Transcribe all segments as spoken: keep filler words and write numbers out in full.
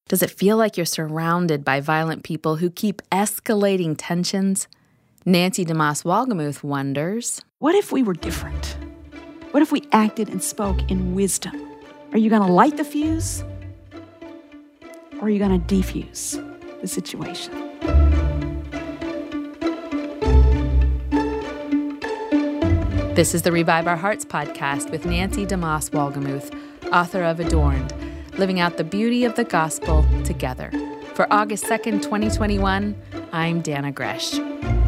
Does it feel like you're surrounded by violent people who keep escalating tensions? Nancy DeMoss Wolgemuth wonders, what if we were different? What if we acted and spoke in wisdom? Are you going to light the fuse? Or are you going to defuse the situation? This is the Revive Our Hearts podcast with Nancy DeMoss Wolgemuth, author of Adorned, Living Out the Beauty of the Gospel Together. For August second, twenty twenty-one, I'm Dana Gresh.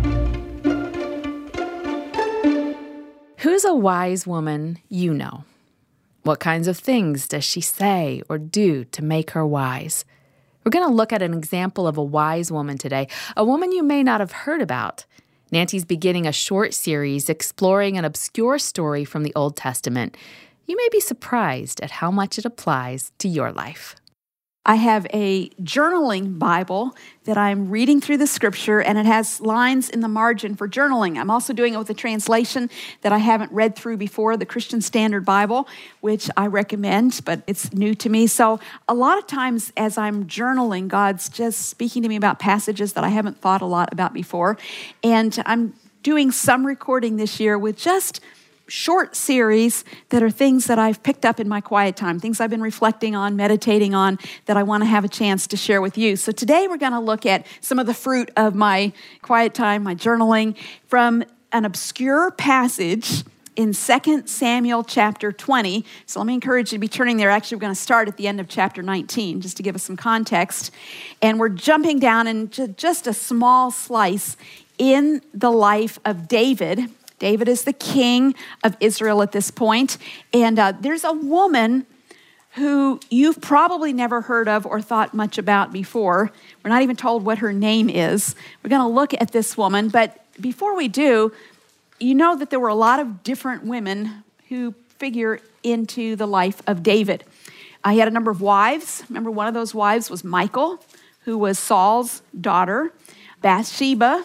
Who's a wise woman you know? What kinds of things does she say or do to make her wise? We're going to look at an example of a wise woman today, a woman you may not have heard about. Nancy's beginning a short series exploring an obscure story from the Old Testament. You may be surprised at how much it applies to your life. I have a journaling Bible that I'm reading through the scripture, and it has lines in the margin for journaling. I'm also doing it with a translation that I haven't read through before, the Christian Standard Bible, which I recommend, but it's new to me. So a lot of times as I'm journaling, God's just speaking to me about passages that I haven't thought a lot about before. And I'm doing some recording this year with just short series that are things that I've picked up in my quiet time, things I've been reflecting on, meditating on, that I want to have a chance to share with you. So today we're going to look at some of the fruit of my quiet time, my journaling, from an obscure passage in Second Samuel chapter twenty. So let me encourage you to be turning there. Actually, we're going to start at the end of chapter nineteen, just to give us some context. And we're jumping down into just a small slice in the life of David. David is the king of Israel at this point. And uh, there's a woman who you've probably never heard of or thought much about before. We're not even told what her name is. We're going to look at this woman. But before we do, you know that there were a lot of different women who figure into the life of David. Uh, he had a number of wives. Remember, one of those wives was Michal, who was Saul's daughter. Bathsheba,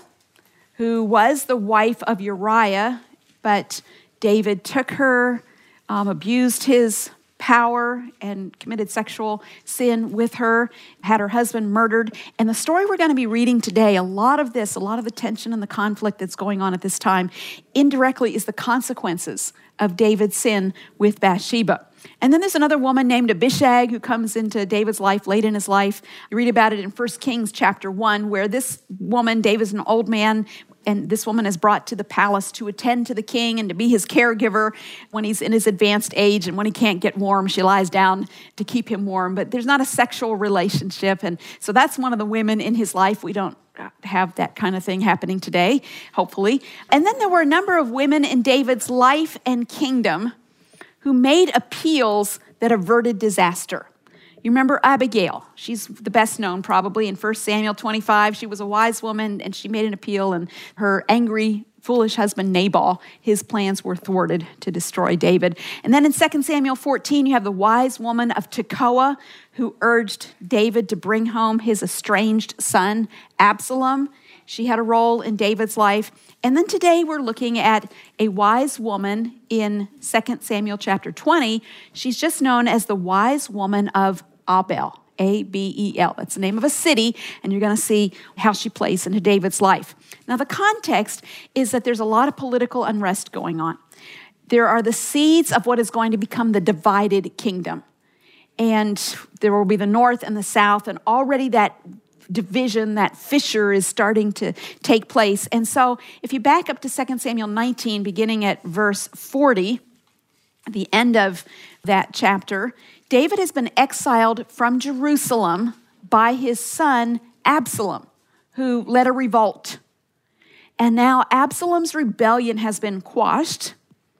who was the wife of Uriah, but David took her, um, abused his power, and committed sexual sin with her, had her husband murdered. And the story we're going to be reading today, a lot of this, a lot of the tension and the conflict that's going on at this time, indirectly is the consequences of David's sin with Bathsheba. And then there's another woman named Abishag who comes into David's life late in his life. You read about it in First Kings chapter one, where this woman, David's an old man, and this woman is brought to the palace to attend to the king and to be his caregiver when he's in his advanced age. And when he can't get warm, she lies down to keep him warm. But there's not a sexual relationship. And so that's one of the women in his life. We don't have that kind of thing happening today, hopefully. And then there were a number of women in David's life and kingdom who made appeals that averted disaster. You remember Abigail. She's the best known probably in First Samuel twenty-five. She was a wise woman and she made an appeal, and her angry, foolish husband Nabal, his plans were thwarted to destroy David. And then in Second Samuel fourteen, you have the wise woman of Tekoa who urged David to bring home his estranged son, Absalom. She had a role in David's life. And then today we're looking at a wise woman in Second Samuel chapter twenty. She's just known as the wise woman of Abel, A B E L. That's the name of a city, and you're going to see how she plays into David's life. Now, the context is that there's a lot of political unrest going on. There are the seeds of what is going to become the divided kingdom. And there will be the north and the south, and already that division, that fissure is starting to take place. And so if you back up to Second Samuel nineteen, beginning at verse forty, at the end of that chapter, David has been exiled from Jerusalem by his son Absalom, who led a revolt. And now Absalom's rebellion has been quashed.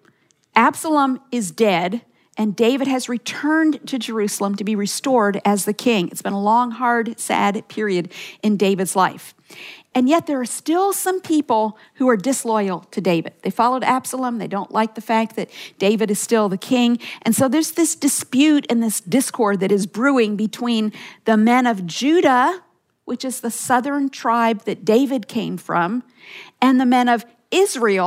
Absalom is dead, and David has returned to Jerusalem to be restored as the king. It's been a long, hard, sad period in David's life. And yet there are still some people who are disloyal to David. They followed Absalom. They don't like the fact that David is still the king. And so there's this dispute and this discord that is brewing between the men of Judah, which is the southern tribe that David came from, and the men of Israel,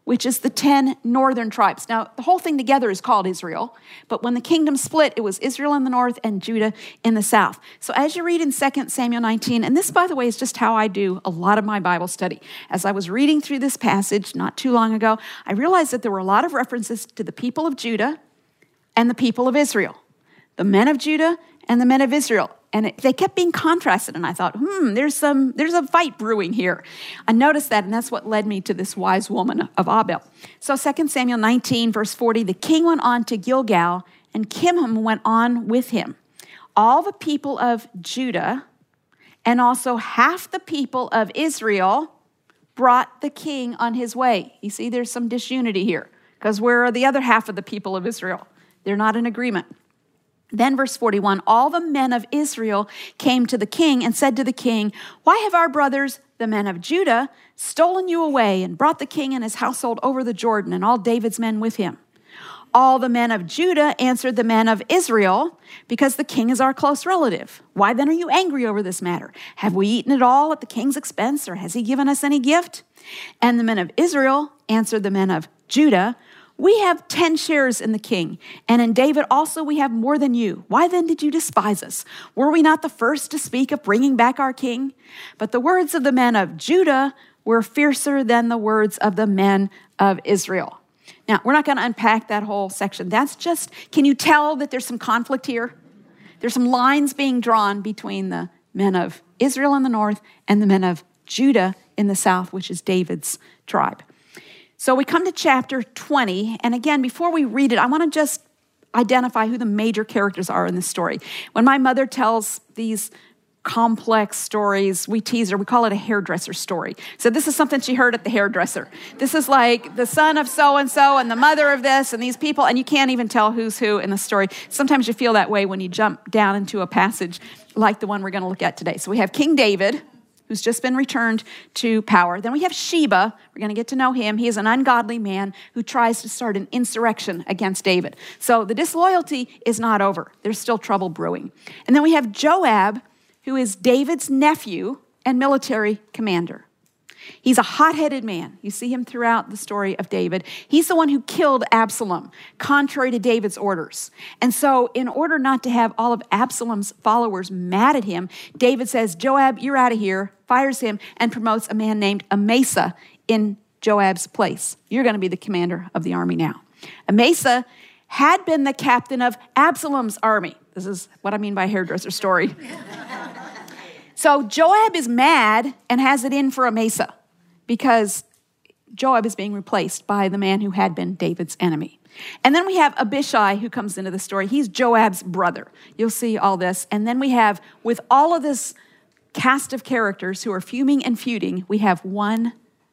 which is the ten northern tribes. Now, the whole thing together is called Israel, but when the kingdom split, it was Israel in the north and Judah in the south. So as you read in Second Samuel nineteen, and this, by the way, is just how I do a lot of my Bible study. As I was reading through this passage not too long ago, I realized that there were a lot of references to the people of Judah and the people of Israel, the men of Judah and the men of Israel. And it, they kept being contrasted, and I thought, hmm, there's some, there's a fight brewing here. I noticed that, and that's what led me to this wise woman of Abel. So Second Samuel nineteen, verse forty, the king went on to Gilgal, and Kimham went on with him. All the people of Judah, and also half the people of Israel, brought the king on his way. You see, there's some disunity here, because where are the other half of the people of Israel? They're not in agreement. Then verse forty-one, all the men of Israel came to the king and said to the king, why have our brothers, the men of Judah, stolen you away and brought the king and his household over the Jordan and all David's men with him? All the men of Judah answered the men of Israel, because the king is our close relative. Why then are you angry over this matter? Have we eaten it all at the king's expense, or has he given us any gift? And the men of Israel answered the men of Judah, we have ten shares in the king, and in David also we have more than you. Why then did you despise us? Were we not the first to speak of bringing back our king? But the words of the men of Judah were fiercer than the words of the men of Israel. Now, we're not going to unpack that whole section. That's just, can you tell that there's some conflict here? There's some lines being drawn between the men of Israel in the north and the men of Judah in the south, which is David's tribe. So we come to chapter twenty, and again, before we read it, I want to just identify who the major characters are in this story. When my mother tells these complex stories, we tease her, we call it a hairdresser story. So this is something she heard at the hairdresser. This is like the son of so-and-so and the mother of this and these people, and you can't even tell who's who in the story. Sometimes you feel that way when you jump down into a passage like the one we're going to look at today. So we have King David, who's just been returned to power. Then we have Sheba. We're going to get to know him. He is an ungodly man who tries to start an insurrection against David. So the disloyalty is not over. There's still trouble brewing. And then we have Joab, who is David's nephew and military commander. He's a hot-headed man. You see him throughout the story of David. He's the one who killed Absalom, contrary to David's orders. And so in order not to have all of Absalom's followers mad at him, David says, Joab, you're out of here, fires him, and promotes a man named Amasa in Joab's place. You're going to be the commander of the army now. Amasa had been the captain of Absalom's army. This is what I mean by hairdresser story. So Joab is mad and has it in for Amasa because Joab is being replaced by the man who had been David's enemy. And then we have Abishai who comes into the story. He's Joab's brother. You'll see all this. And then we have, with all of this cast of characters who are fuming and feuding, we have one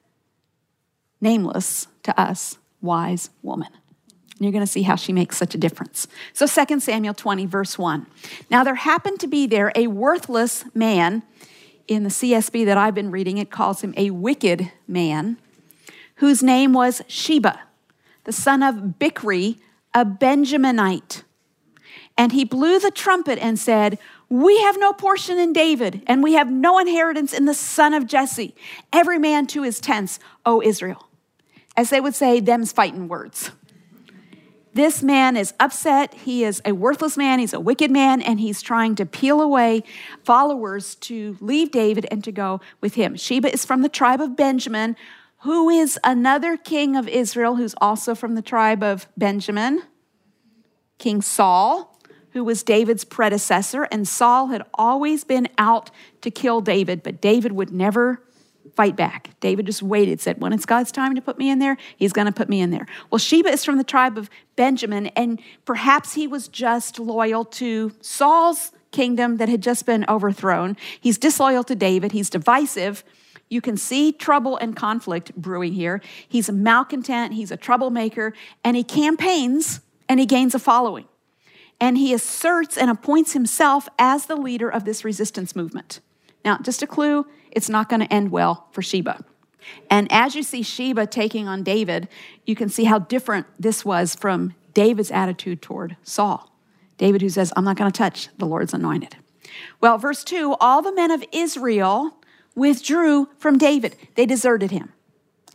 nameless to us wise woman. And you're going to see how she makes such a difference. So Second Samuel twenty, verse one. Now there happened to be there a worthless man. In the C S B that I've been reading, it calls him a wicked man, whose name was Sheba, the son of Bichri, a Benjaminite. And he blew the trumpet and said, we have no portion in David, and we have no inheritance in the son of Jesse. Every man to his tents, O Israel. As they would say, them's fighting words. This man is upset. He is a worthless man. He's a wicked man, and he's trying to peel away followers to leave David and to go with him. Sheba is from the tribe of Benjamin, who is another king of Israel, who's also from the tribe of Benjamin, King Saul, who was David's predecessor. And Saul had always been out to kill David, but David would never fight back. David just waited, said, when it's God's time to put me in there, he's going to put me in there. Well, Sheba is from the tribe of Benjamin, and perhaps he was just loyal to Saul's kingdom that had just been overthrown. He's disloyal to David. He's divisive. You can see trouble and conflict brewing here. He's a malcontent. He's a troublemaker, and he campaigns, and he gains a following. And he asserts and appoints himself as the leader of this resistance movement. Now, just a clue, it's not going to end well for Sheba. And as you see Sheba taking on David, you can see how different this was from David's attitude toward Saul. David who says, I'm not going to touch the Lord's anointed. Well, verse two, all the men of Israel withdrew from David. They deserted him.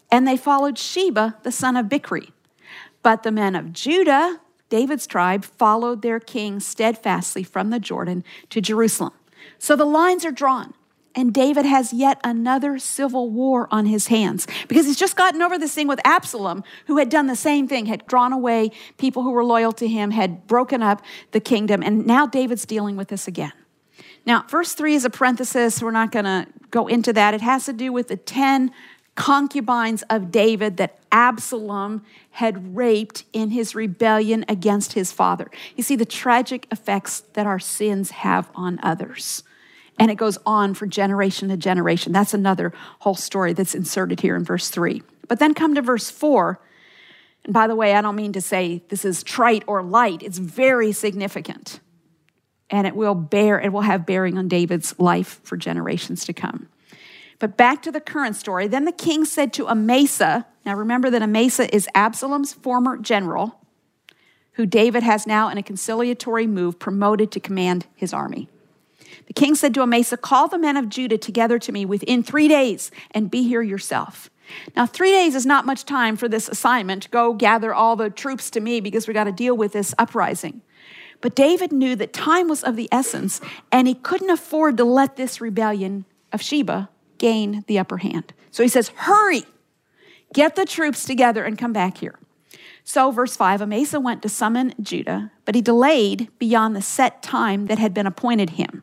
and they followed Sheba, the son of Bichri. But the men of Judah, David's tribe, followed their king steadfastly from the Jordan to Jerusalem. So the lines are drawn, and David has yet another civil war on his hands because he's just gotten over this thing with Absalom, who had done the same thing, had drawn away people who were loyal to him, had broken up the kingdom, and now David's dealing with this again. Now, verse three is a parenthesis. We're not going to go into that. It has to do with the ten concubines of David that Absalom had raped in his rebellion against his father. You see the tragic effects that our sins have on others. And it goes on for generation to generation. That's another whole story that's inserted here in verse three. But then come to verse four. And by the way, I don't mean to say this is trite or light. It's very significant. And it will bear, it will have bearing on David's life for generations to come. But back to the current story. Then the king said to Amasa, now remember that Amasa is Absalom's former general, who David has now in a conciliatory move promoted to command his army. The king said to Amasa, call the men of Judah together to me within three days and be here yourself. Now, three days is not much time for this assignment. Go gather all the troops to me because we got to deal with this uprising. But David knew that time was of the essence, and he couldn't afford to let this rebellion of Sheba gain the upper hand. So he says, hurry, get the troops together and come back here. So verse five, Amasa went to summon Judah, but he delayed beyond the set time that had been appointed him.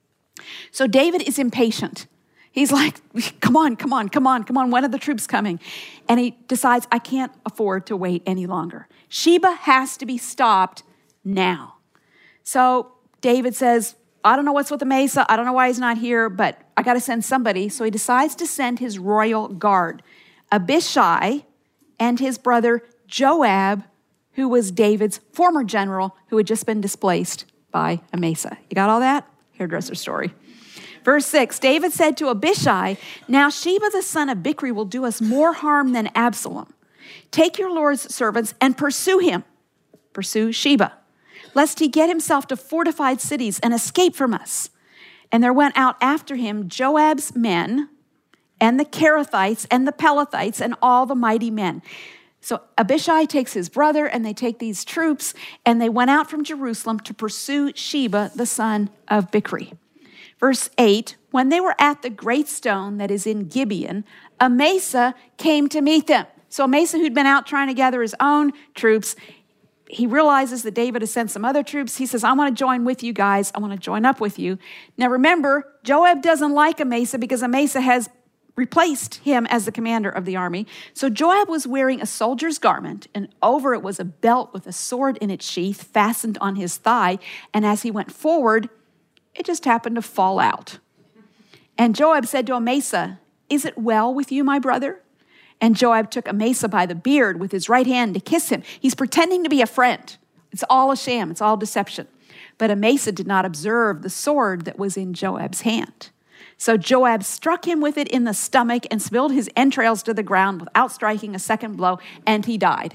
So David is impatient. He's like, come on, come on, come on, come on. When are the troops coming? And he decides, I can't afford to wait any longer. Sheba has to be stopped now. So David says, I don't know what's with Amasa. I don't know why he's not here, but I got to send somebody. So he decides to send his royal guard, Abishai and his brother Joab, who was David's former general who had just been displaced by Amasa. You got all that? Hairdresser story. Verse six, David said to Abishai, now Sheba the son of Bichri will do us more harm than Absalom. Take your Lord's servants and pursue him. Pursue Sheba, lest he get himself to fortified cities and escape from us. And there went out after him Joab's men and the Kerethites and the Pelethites and all the mighty men. So Abishai takes his brother and they take these troops and they went out from Jerusalem to pursue Sheba, the son of Bichri. Verse eight, when they were at the great stone that is in Gibeon, Amasa came to meet them. So Amasa, who'd been out trying to gather his own troops, he realizes that David has sent some other troops. He says, I want to join with you guys. I want to join up with you. Now remember, Joab doesn't like Amasa because Amasa has replaced him as the commander of the army. So Joab was wearing a soldier's garment, and over it was a belt with a sword in its sheath fastened on his thigh. And as he went forward, it just happened to fall out. And Joab said to Amasa, is it well with you, my brother? And Joab took Amasa by the beard with his right hand to kiss him. He's pretending to be a friend. It's all a sham. It's all deception. But Amasa did not observe the sword that was in Joab's hand. So Joab struck him with it in the stomach and spilled his entrails to the ground without striking a second blow, and he died.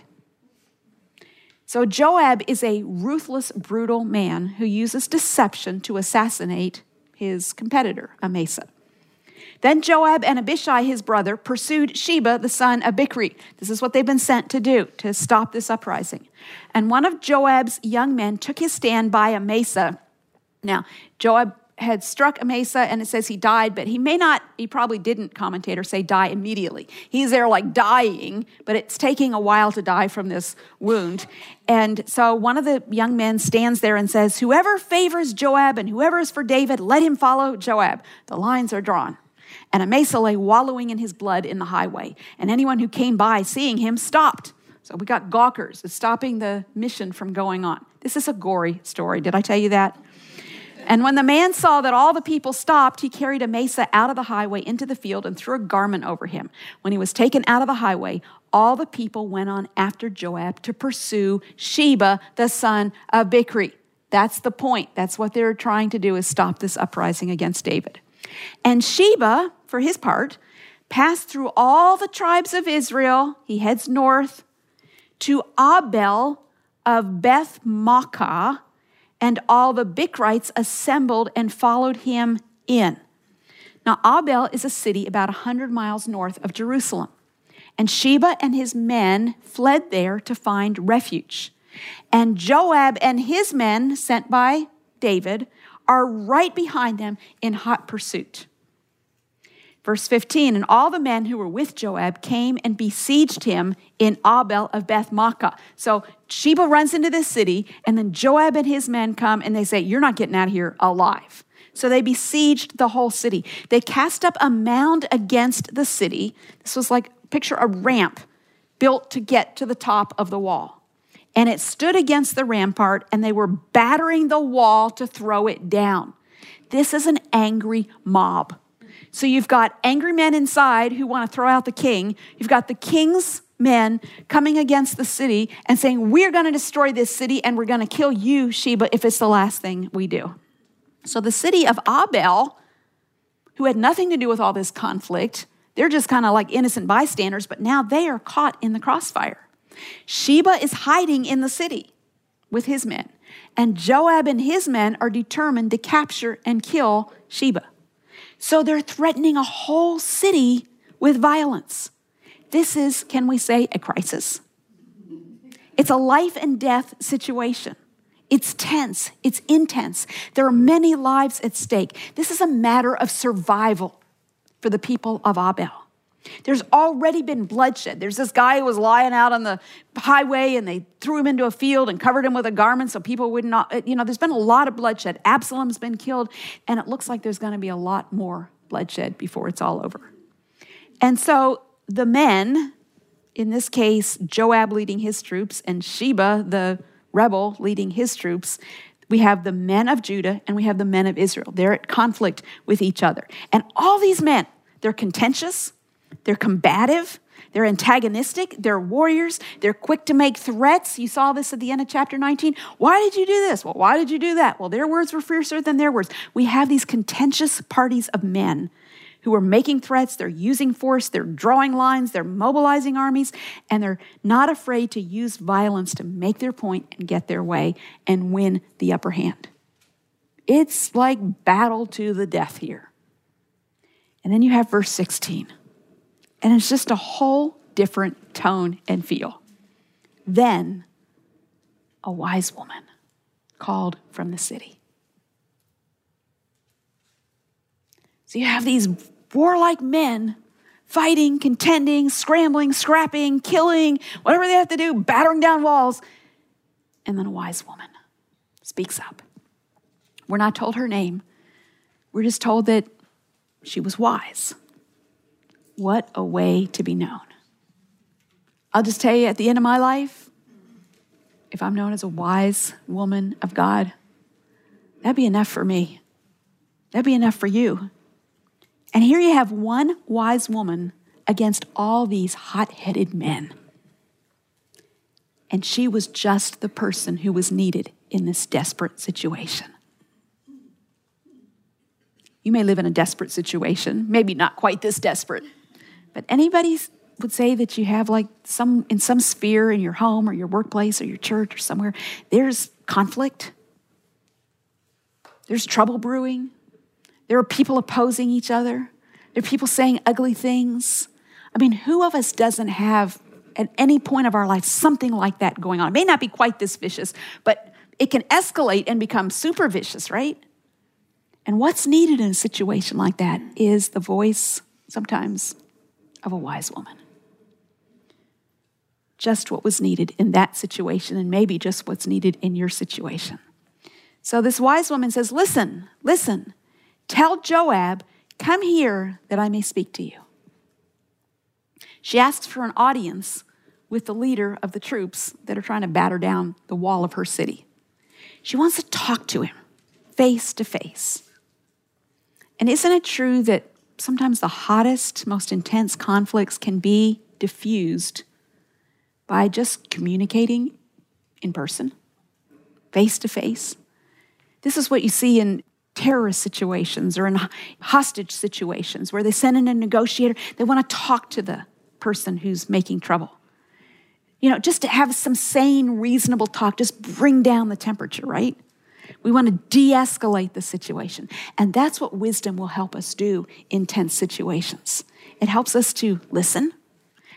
So Joab is a ruthless, brutal man who uses deception to assassinate his competitor, Amasa. Then Joab and Abishai, his brother, pursued Sheba, the son of Bichri. This is what they've been sent to do, to stop this uprising. And one of Joab's young men took his stand by Amasa. Now, Joab had struck Amasa, and it says he died, but he may not, he probably didn't, commentators say, die immediately. He's there like dying, but it's taking a while to die from this wound. And so one of the young men stands there and says, whoever favors Joab and whoever is for David, let him follow Joab. The lines are drawn. And Amasa lay wallowing in his blood in the highway, and anyone who came by seeing him stopped. So we got gawkers. It's stopping the mission from going on. This is a gory story. Did I tell you that? And when the man saw that all the people stopped, he carried Amasa out of the highway into the field and threw a garment over him. When he was taken out of the highway, all the people went on after Joab to pursue Sheba, the son of Bichri. That's the point. That's what they're trying to do, is stop this uprising against David. And Sheba, for his part, passed through all the tribes of Israel. He heads north to Abel of Beth Maachah, and all the Bichrites assembled and followed him in. Now, Abel is a city about one hundred miles north of Jerusalem. And Sheba and his men fled there to find refuge. And Joab and his men, sent by David, are right behind them in hot pursuit. Verse fifteen, and all the men who were with Joab came and besieged him in Abel of Beth-maachah. So Sheba runs into this city, and then Joab and his men come and they say, you're not getting out of here alive. So they besieged the whole city. They cast up a mound against the city. This was like, picture a ramp built to get to the top of the wall. And it stood against the rampart, and they were battering the wall to throw it down. This is an angry mob. So you've got angry men inside who want to throw out the king. You've got the king's men coming against the city and saying, we're going to destroy this city and we're going to kill you, Sheba, if it's the last thing we do. So the city of Abel, who had nothing to do with all this conflict, they're just kind of like innocent bystanders, but now they are caught in the crossfire. Sheba is hiding in the city with his men, and Joab and his men are determined to capture and kill Sheba. So they're threatening a whole city with violence. This is, can we say, a crisis? It's a life and death situation. It's tense. It's intense. There are many lives at stake. This is a matter of survival for the people of Abel. There's already been bloodshed. There's this guy who was lying out on the highway and they threw him into a field and covered him with a garment so people would not, you know, there's been a lot of bloodshed. Absalom's been killed, and it looks like there's going to be a lot more bloodshed before it's all over. And so the men, in this case, Joab leading his troops and Sheba, the rebel, leading his troops, we have the men of Judah and we have the men of Israel. They're at conflict with each other. And all these men, they're contentious, they're combative, they're antagonistic, they're warriors, they're quick to make threats. You saw this at the end of chapter nineteen. Why did you do this? Well, why did you do that? Well, their words were fiercer than their words. We have these contentious parties of men who are making threats, they're using force, they're drawing lines, they're mobilizing armies, and they're not afraid to use violence to make their point and get their way and win the upper hand. It's like battle to the death here. And then you have verse sixteen. And it's just a whole different tone and feel. Then a wise woman called from the city. So you have these warlike men fighting, contending, scrambling, scrapping, killing, whatever they have to do, battering down walls. And then a wise woman speaks up. We're not told her name. We're just told that she was wise. What a way to be known. I'll just tell you, at the end of my life, if I'm known as a wise woman of God, that'd be enough for me. That'd be enough for you. And here you have one wise woman against all these hot-headed men. And she was just the person who was needed in this desperate situation. You may live in a desperate situation, maybe not quite this desperate. But anybody would say that you have like some, in some sphere in your home or your workplace or your church or somewhere, there's conflict. There's trouble brewing. There are people opposing each other. There are people saying ugly things. I mean, who of us doesn't have at any point of our life something like that going on? It may not be quite this vicious, but it can escalate and become super vicious, right? And what's needed in a situation like that is the voice, sometimes, of a wise woman. Just what was needed in that situation, and maybe just what's needed in your situation. So this wise woman says, listen, listen, tell Joab, come here that I may speak to you. She asks for an audience with the leader of the troops that are trying to batter down the wall of her city. She wants to talk to him face to face. And isn't it true that sometimes the hottest, most intense conflicts can be diffused by just communicating in person, face to face? This is what you see in terrorist situations or in hostage situations where they send in a negotiator. They want to talk to the person who's making trouble. You know, just to have some sane, reasonable talk, just bring down the temperature, right? We want to de-escalate the situation. And that's what wisdom will help us do in tense situations. It helps us to listen.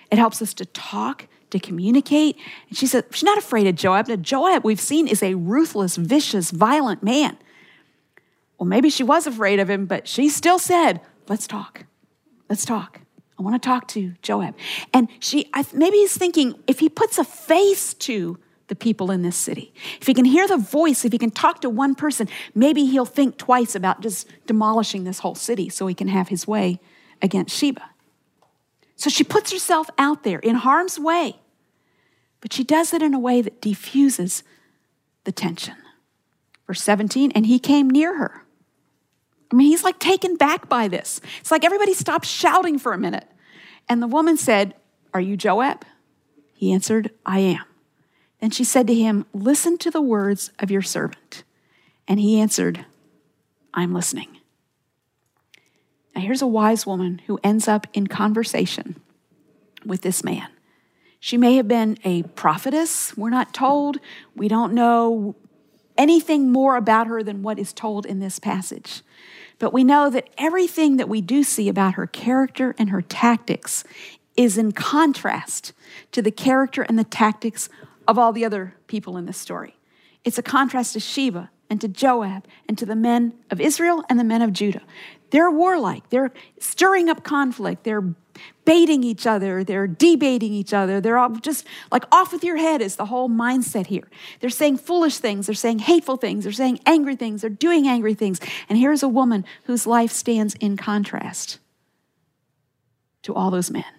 It helps us to talk, to communicate. And she said, she's not afraid of Joab. Now, Joab, we've seen, is a ruthless, vicious, violent man. Well, maybe she was afraid of him, but she still said, let's talk. Let's talk. I want to talk to Joab. And she, I, maybe he's thinking, if he puts a face to the people in this city, if he can hear the voice, if he can talk to one person, maybe he'll think twice about just demolishing this whole city so he can have his way against Sheba. So she puts herself out there in harm's way, but she does it in a way that diffuses the tension. Verse seventeen, and he came near her. I mean, he's like taken back by this. It's like everybody stopped shouting for a minute. And the woman said, are you Joab? He answered, I am. Then she said to him, listen to the words of your servant. And he answered, I'm listening. Now here's a wise woman who ends up in conversation with this man. She may have been a prophetess. We're not told. We don't know anything more about her than what is told in this passage. But we know that everything that we do see about her character and her tactics is in contrast to the character and the tactics of all the other people in this story. It's a contrast to Sheba and to Joab and to the men of Israel and the men of Judah. They're warlike. They're stirring up conflict. They're baiting each other. They're debating each other. They're all just like off with your head is the whole mindset here. They're saying foolish things. They're saying hateful things. They're saying angry things. They're doing angry things. And here's a woman whose life stands in contrast to all those men.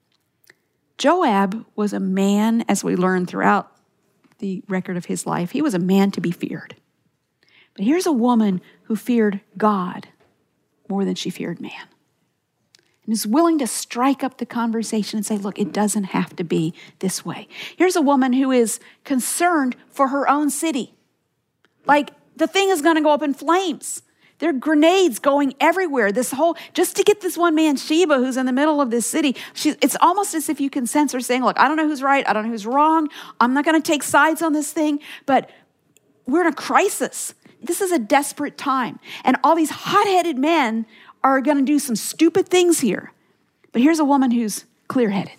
Joab was a man, as we learn throughout the record of his life, he was a man to be feared. But here's a woman who feared God more than she feared man. And is willing to strike up the conversation and say, look, it doesn't have to be this way. Here's a woman who is concerned for her own city. Like, the thing is going to go up in flames. There are grenades going everywhere. This whole, just to get this one man, Sheba, who's in the middle of this city, she, it's almost as if you can sense her saying, look, I don't know who's right. I don't know who's wrong. I'm not going to take sides on this thing, but we're in a crisis. This is a desperate time. And all these hot-headed men are going to do some stupid things here. But here's a woman who's clear-headed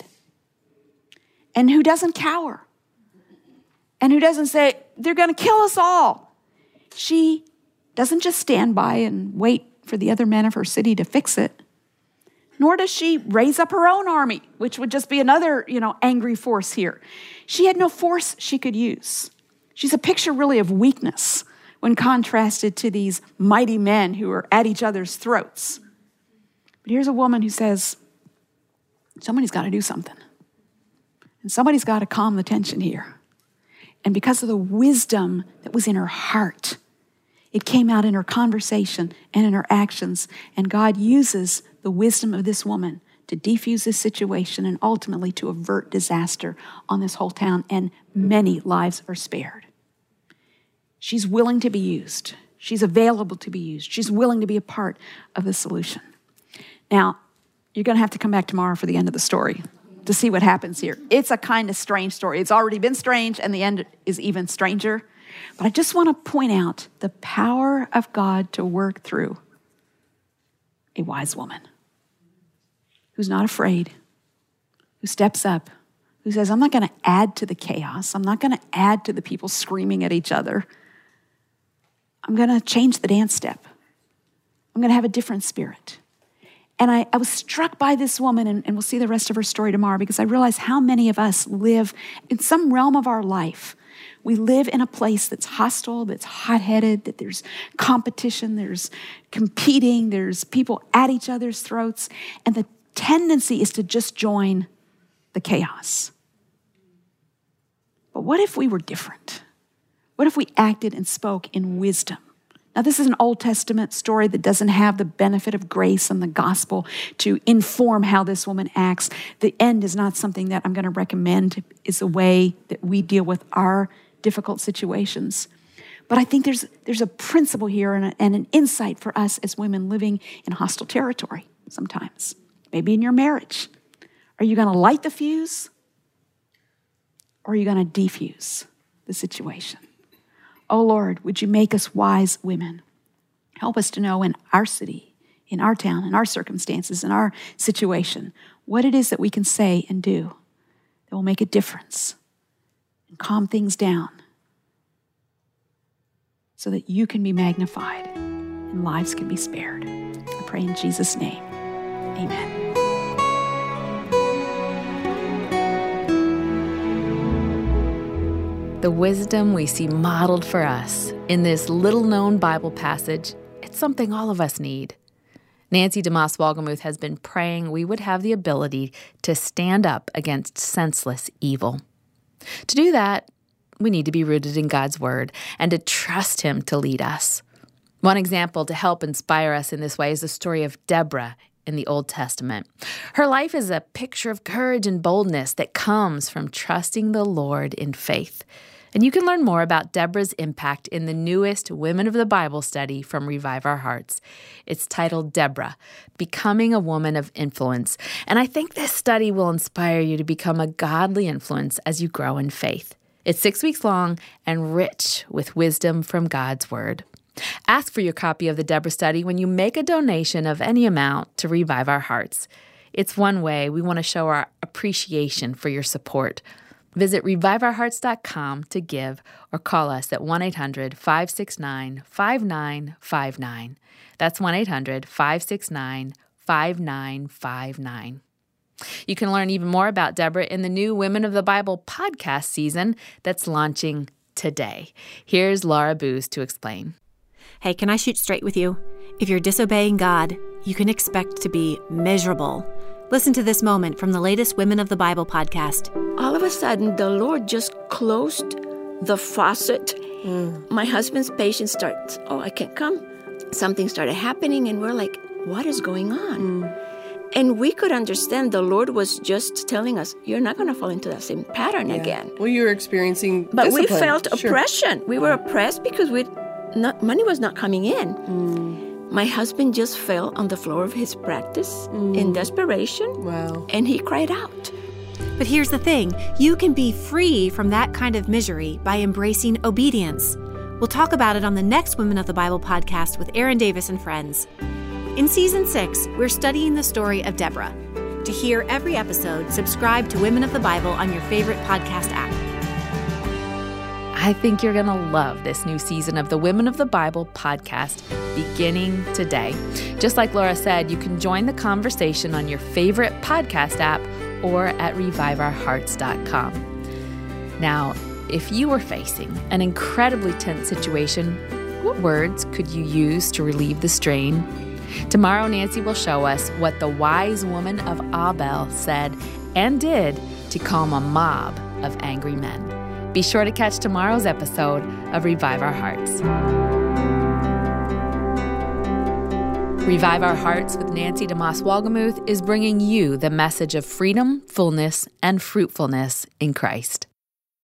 and who doesn't cower and who doesn't say, they're going to kill us all. She doesn't just stand by and wait for the other men of her city to fix it, nor does she raise up her own army, which would just be another, you know, angry force here. She had no force she could use. She's a picture really of weakness when contrasted to these mighty men who are at each other's throats. But here's a woman who says, somebody's got to do something. And somebody's got to calm the tension here. And because of the wisdom that was in her heart, it came out in her conversation and in her actions. And God uses the wisdom of this woman to defuse this situation and ultimately to avert disaster on this whole town. And many lives are spared. She's willing to be used. She's available to be used. She's willing to be a part of the solution. Now, you're going to have to come back tomorrow for the end of the story to see what happens here. It's a kind of strange story. It's already been strange, and the end is even stranger. But I just want to point out the power of God to work through a wise woman who's not afraid, who steps up, who says, I'm not going to add to the chaos. I'm not going to add to the people screaming at each other. I'm going to change the dance step. I'm going to have a different spirit. And I, I was struck by this woman, and, and we'll see the rest of her story tomorrow, because I realize how many of us live in some realm of our life. We live in a place that's hostile, that's hot-headed, that there's competition, there's competing, there's people at each other's throats, and the tendency is to just join the chaos. But what if we were different? What if we acted and spoke in wisdom? Now, this is an Old Testament story that doesn't have the benefit of grace and the gospel to inform how this woman acts. The end is not something that I'm going to recommend is a way that we deal with our difficult situations. But I think there's, there's a principle here and, a, and an insight for us as women living in hostile territory sometimes. Maybe in your marriage. Are you going to light the fuse? Or are you going to defuse the situation? Oh Lord, would you make us wise women? Help us to know in our city, in our town, in our circumstances, in our situation, what it is that we can say and do that will make a difference and calm things down so that you can be magnified and lives can be spared. I pray in Jesus' name. Amen. The wisdom we see modeled for us in this little-known Bible passage, it's something all of us need. Nancy DeMoss Wolgemuth has been praying we would have the ability to stand up against senseless evil. To do that, we need to be rooted in God's Word and to trust Him to lead us. One example to help inspire us in this way is the story of Deborah in the Old Testament. Her life is a picture of courage and boldness that comes from trusting the Lord in faith. And you can learn more about Deborah's impact in the newest Women of the Bible study from Revive Our Hearts. It's titled Deborah, Becoming a Woman of Influence. And I think this study will inspire you to become a godly influence as you grow in faith. It's six weeks long and rich with wisdom from God's Word. Ask for your copy of the Deborah study when you make a donation of any amount to Revive Our Hearts. It's one way we want to show our appreciation for your support. Visit revive our hearts dot com to give or call us at one eight hundred five six nine five nine five nine. That's one eight hundred five six nine five nine five nine. You can learn even more about Deborah in the new Women of the Bible podcast season that's launching today. Here's Laura Booz to explain. Hey, can I shoot straight with you? If you're disobeying God, you can expect to be miserable. Listen to this moment from the latest Women of the Bible podcast. All of a sudden, the Lord just closed the faucet. Mm. My husband's patient starts, oh, I can't come. Something started happening, and we're like, what is going on? Mm. And we could understand the Lord was just telling us, you're not going to fall into that same pattern yeah. again. Well, you were experiencing But discipline. we felt Sure. oppression. We were oppressed because we not money was not coming in. Mm. My husband just fell on the floor of his practice mm. in desperation. Wow. And he cried out. But here's the thing. You can be free from that kind of misery by embracing obedience. We'll talk about it on the next Women of the Bible podcast with Aaron Davis and friends. In Season six, we're studying the story of Deborah. To hear every episode, subscribe to Women of the Bible on your favorite podcast app. I think you're going to love this new season of the Women of the Bible podcast beginning today. Just like Laura said, you can join the conversation on your favorite podcast app or at revive our hearts dot com. Now, if you were facing an incredibly tense situation, what words could you use to relieve the strain? Tomorrow, Nancy will show us what the wise woman of Abel said and did to calm a mob of angry men. Be sure to catch tomorrow's episode of Revive Our Hearts. Revive Our Hearts with Nancy DeMoss Wolgemuth is bringing you the message of freedom, fullness, and fruitfulness in Christ.